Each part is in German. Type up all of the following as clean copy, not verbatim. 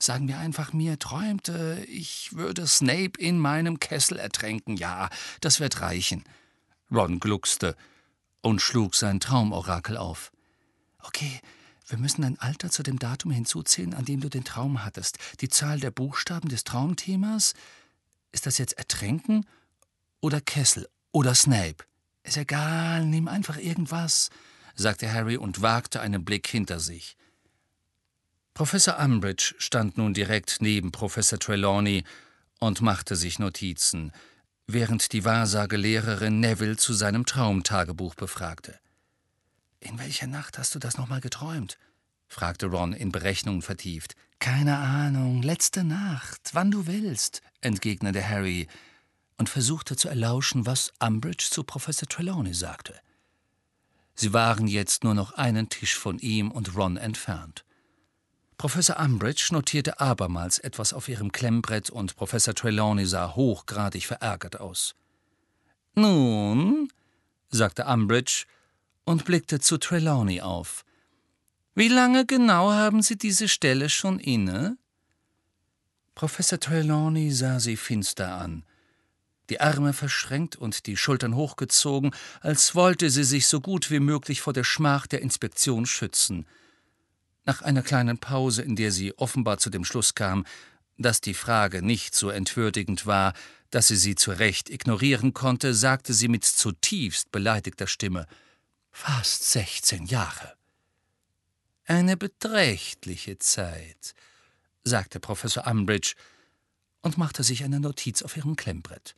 Sagen wir einfach, mir träumte, ich würde Snape in meinem Kessel ertränken. Ja, das wird reichen.« Ron gluckste und schlug sein Traumorakel auf. »Okay, wir müssen dein Alter zu dem Datum hinzuzählen, an dem du den Traum hattest. Die Zahl der Buchstaben des Traumthemas. Ist das jetzt Ertränken oder Kessel oder Snape?« »Ist egal, nimm einfach irgendwas«, sagte Harry und wagte einen Blick hinter sich. Professor Umbridge stand nun direkt neben Professor Trelawney und machte sich Notizen, während die Wahrsagelehrerin Neville zu seinem Traumtagebuch befragte. »In welcher Nacht hast du das nochmal geträumt?« fragte Ron in Berechnungen vertieft. »Keine Ahnung, letzte Nacht, wann du willst«, entgegnete Harry und versuchte zu erlauschen, was Umbridge zu Professor Trelawney sagte. Sie waren jetzt nur noch einen Tisch von ihm und Ron entfernt. Professor Umbridge notierte abermals etwas auf ihrem Klemmbrett und Professor Trelawney sah hochgradig verärgert aus. »Nun«, sagte Umbridge und blickte zu Trelawney auf. »Wie lange genau haben Sie diese Stelle schon inne?« Professor Trelawney sah sie finster an, die Arme verschränkt und die Schultern hochgezogen, als wollte sie sich so gut wie möglich vor der Schmach der Inspektion schützen. Nach einer kleinen Pause, in der sie offenbar zu dem Schluss kam, dass die Frage nicht so entwürdigend war, dass sie zu Recht ignorieren konnte, sagte sie mit zutiefst beleidigter Stimme: »Fast 16 Jahre.« »Eine beträchtliche Zeit«, sagte Professor Umbridge und machte sich eine Notiz auf ihrem Klemmbrett.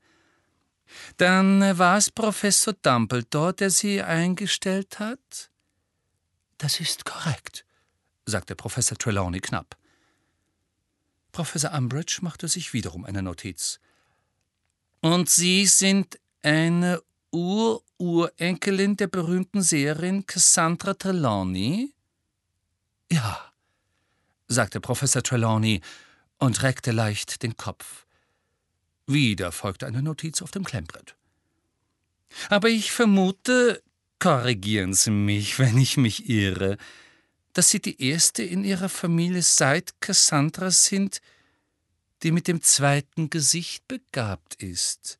»Dann war es Professor Dumbledore, der Sie eingestellt hat?« »Das ist korrekt«, sagte Professor Trelawney knapp. Professor Umbridge machte sich wiederum eine Notiz. »Und Sie sind eine Urenkelin der berühmten Seherin Cassandra Trelawney?« »Ja«, sagte Professor Trelawney und reckte leicht den Kopf. Wieder folgte eine Notiz auf dem Klemmbrett. »Aber ich vermute, korrigieren Sie mich, wenn ich mich irre, dass Sie die erste in Ihrer Familie seit Cassandra sind, die mit dem zweiten Gesicht begabt ist.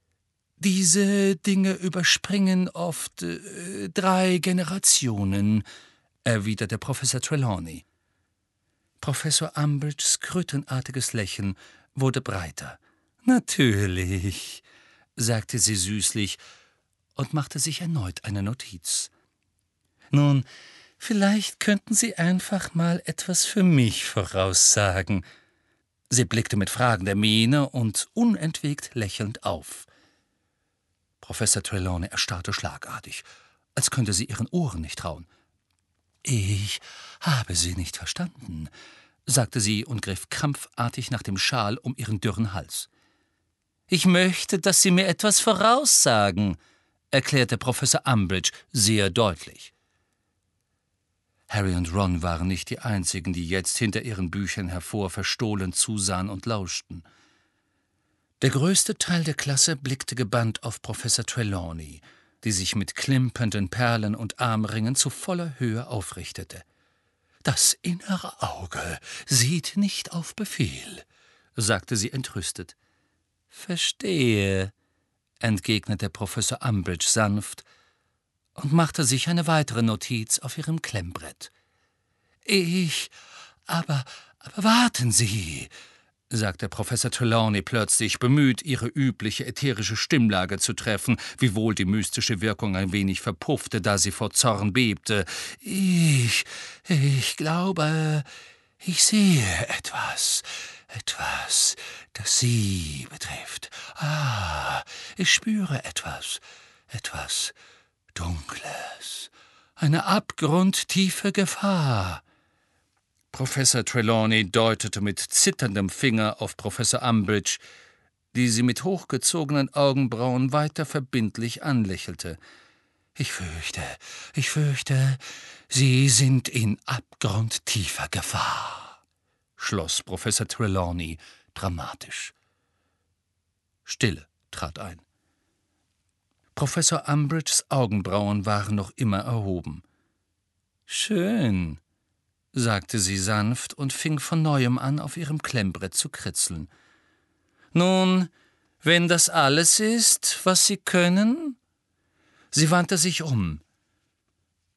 Diese Dinge überspringen oft 3 Generationen«, erwiderte Professor Trelawney. Professor Umbridges krötenartiges Lächeln wurde breiter. »Natürlich«, sagte sie süßlich und machte sich erneut eine Notiz. »Nun, vielleicht könnten Sie einfach mal etwas für mich voraussagen.« Sie blickte mit fragender Miene und unentwegt lächelnd auf. Professor Trelawney erstarrte schlagartig, als könnte sie ihren Ohren nicht trauen. »Ich habe Sie nicht verstanden«, sagte sie und griff krampfartig nach dem Schal um ihren dürren Hals. »Ich möchte, dass Sie mir etwas voraussagen«, erklärte Professor Umbridge sehr deutlich. Harry und Ron waren nicht die einzigen, die jetzt hinter ihren Büchern hervor verstohlen zusahen und lauschten. Der größte Teil der Klasse blickte gebannt auf Professor Trelawney, die sich mit klimpernden Perlen und Armringen zu voller Höhe aufrichtete. »Das innere Auge sieht nicht auf Befehl«, sagte sie entrüstet. »Verstehe«, entgegnete Professor Umbridge sanft und machte sich eine weitere Notiz auf ihrem Klemmbrett. Aber warten Sie«, sagte Professor Trelawney plötzlich, bemüht, ihre übliche ätherische Stimmlage zu treffen, wiewohl die mystische Wirkung ein wenig verpuffte, da sie vor Zorn bebte. Ich glaube, ich sehe etwas, das Sie betrifft. Ich spüre etwas Dunkles, eine abgrundtiefe Gefahr.« Professor Trelawney deutete mit zitterndem Finger auf Professor Umbridge, die sie mit hochgezogenen Augenbrauen weiter verbindlich anlächelte. »Ich fürchte, Sie sind in abgrundtiefer Gefahr«, schloss Professor Trelawney dramatisch. Stille trat ein. Professor Umbridges Augenbrauen waren noch immer erhoben. »Schön«, sagte sie sanft und fing von neuem an, auf ihrem Klemmbrett zu kritzeln. »Nun, wenn das alles ist, was Sie können?« Sie wandte sich um.